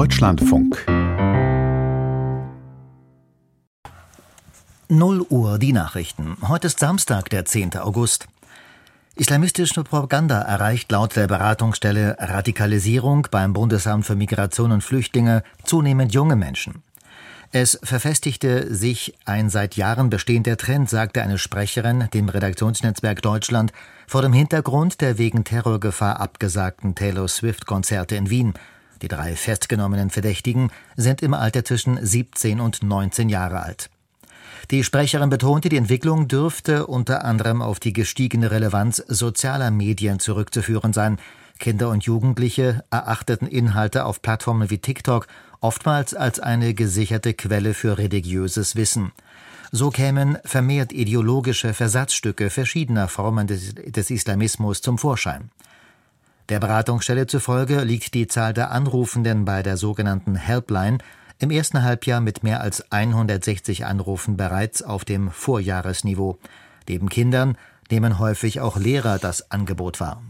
Deutschlandfunk 0 Uhr die Nachrichten. Heute ist Samstag, der 10. August. Islamistische Propaganda erreicht laut der Beratungsstelle Radikalisierung beim Bundesamt für Migration und Flüchtlinge zunehmend junge Menschen. Es verfestigte sich ein seit Jahren bestehender Trend, sagte eine Sprecherin dem Redaktionsnetzwerk Deutschland vor dem Hintergrund der wegen Terrorgefahr abgesagten Taylor Swift-Konzerte in Wien. Die 3 festgenommenen Verdächtigen sind im Alter zwischen 17 und 19 Jahre alt. Die Sprecherin betonte, die Entwicklung dürfte unter anderem auf die gestiegene Relevanz sozialer Medien zurückzuführen sein. Kinder und Jugendliche erachteten Inhalte auf Plattformen wie TikTok oftmals als eine gesicherte Quelle für religiöses Wissen. So kämen vermehrt ideologische Versatzstücke verschiedener Formen des Islamismus zum Vorschein. Der Beratungsstelle zufolge liegt die Zahl der Anrufenden bei der sogenannten Helpline im ersten Halbjahr mit mehr als 160 Anrufen bereits auf dem Vorjahresniveau. Neben Kindern nehmen häufig auch Lehrer das Angebot wahr.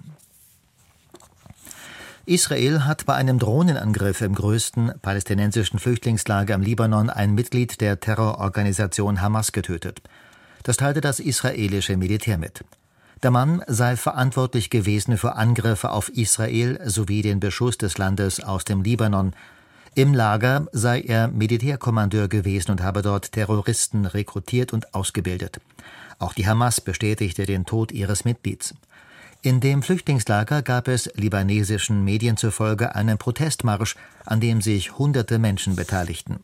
Israel hat bei einem Drohnenangriff im größten palästinensischen Flüchtlingslager im Libanon ein Mitglied der Terrororganisation Hamas getötet. Das teilte das israelische Militär mit. Der Mann sei verantwortlich gewesen für Angriffe auf Israel sowie den Beschuss des Landes aus dem Libanon. Im Lager sei er Militärkommandeur gewesen und habe dort Terroristen rekrutiert und ausgebildet. Auch die Hamas bestätigte den Tod ihres Mitglieds. In dem Flüchtlingslager gab es libanesischen Medien zufolge einen Protestmarsch, an dem sich hunderte Menschen beteiligten.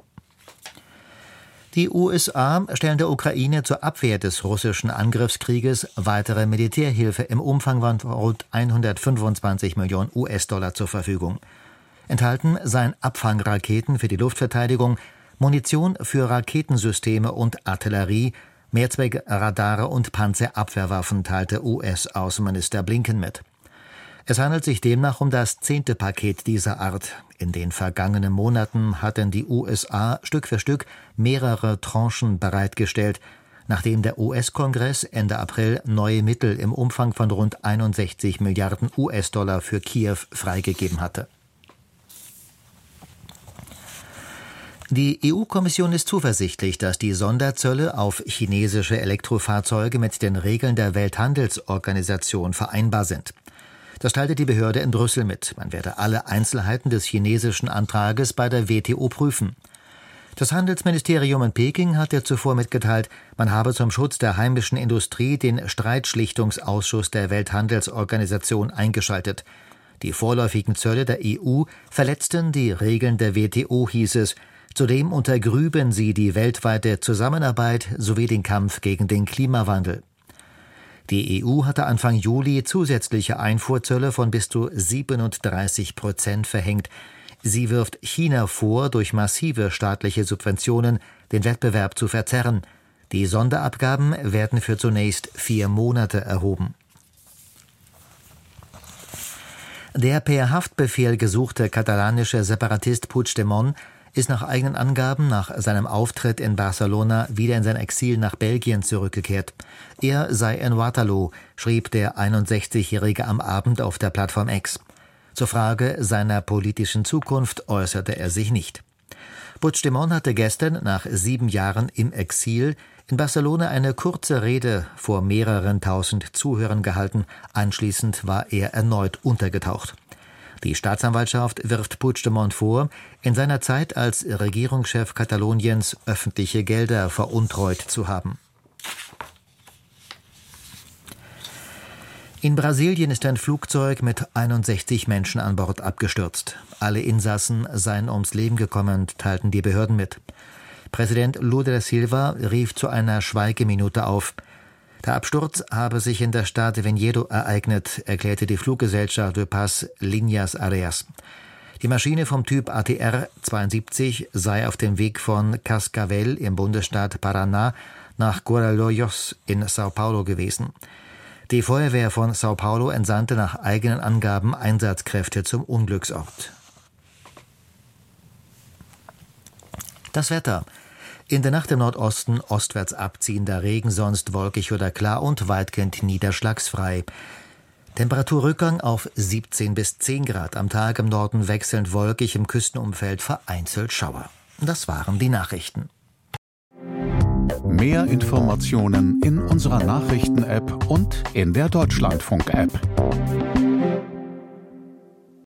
Die USA stellen der Ukraine zur Abwehr des russischen Angriffskrieges weitere Militärhilfe im Umfang von rund 125 Millionen US-Dollar zur Verfügung. Enthalten seien Abfangraketen für die Luftverteidigung, Munition für Raketensysteme und Artillerie, Mehrzweckradare und Panzerabwehrwaffen, teilte US-Außenminister Blinken mit. Es handelt sich demnach um das 10. Paket dieser Art. In den vergangenen Monaten hatten die USA Stück für Stück mehrere Tranchen bereitgestellt, nachdem der US-Kongress Ende April neue Mittel im Umfang von rund 61 Milliarden US-Dollar für Kiew freigegeben hatte. Die EU-Kommission ist zuversichtlich, dass die Sonderzölle auf chinesische Elektrofahrzeuge mit den Regeln der Welthandelsorganisation vereinbar sind. Das teilte die Behörde in Brüssel mit. Man werde alle Einzelheiten des chinesischen Antrages bei der WTO prüfen. Das Handelsministerium in Peking hatte zuvor mitgeteilt, man habe zum Schutz der heimischen Industrie den Streitschlichtungsausschuss der Welthandelsorganisation eingeschaltet. Die vorläufigen Zölle der EU verletzten die Regeln der WTO, hieß es. Zudem untergrüben sie die weltweite Zusammenarbeit sowie den Kampf gegen den Klimawandel. Die EU hatte Anfang Juli zusätzliche Einfuhrzölle von bis zu 37% verhängt. Sie wirft China vor, durch massive staatliche Subventionen den Wettbewerb zu verzerren. Die Sonderabgaben werden für zunächst 4 Monate erhoben. Der per Haftbefehl gesuchte katalanische Separatist Puigdemont ist nach eigenen Angaben nach seinem Auftritt in Barcelona wieder in sein Exil nach Belgien zurückgekehrt. Er sei in Waterloo, schrieb der 61-Jährige am Abend auf der Plattform X. Zur Frage seiner politischen Zukunft äußerte er sich nicht. Puigdemont hatte gestern nach 7 Jahren im Exil in Barcelona eine kurze Rede vor mehreren tausend Zuhörern gehalten. Anschließend war er erneut untergetaucht. Die Staatsanwaltschaft wirft Puigdemont vor, in seiner Zeit als Regierungschef Kataloniens öffentliche Gelder veruntreut zu haben. In Brasilien ist ein Flugzeug mit 61 Menschen an Bord abgestürzt. Alle Insassen seien ums Leben gekommen, teilten die Behörden mit. Präsident Lula da Silva rief zu einer Schweigeminute auf. Der Absturz habe sich in der Stadt Vinhedo ereignet, erklärte die Fluggesellschaft De Paz Linhas Aéreas. Die Maschine vom Typ ATR 72 sei auf dem Weg von Cascavel im Bundesstaat Paraná nach Guarulhos in São Paulo gewesen. Die Feuerwehr von São Paulo entsandte nach eigenen Angaben Einsatzkräfte zum Unglücksort. Das Wetter. In der Nacht im Nordosten ostwärts abziehender Regen, sonst wolkig oder klar und weitgehend niederschlagsfrei. Temperaturrückgang auf 17 bis 10 Grad am Tag, im Norden wechselnd wolkig, im Küstenumfeld vereinzelt Schauer. Das waren die Nachrichten. Mehr Informationen in unserer Nachrichten-App und in der Deutschlandfunk-App.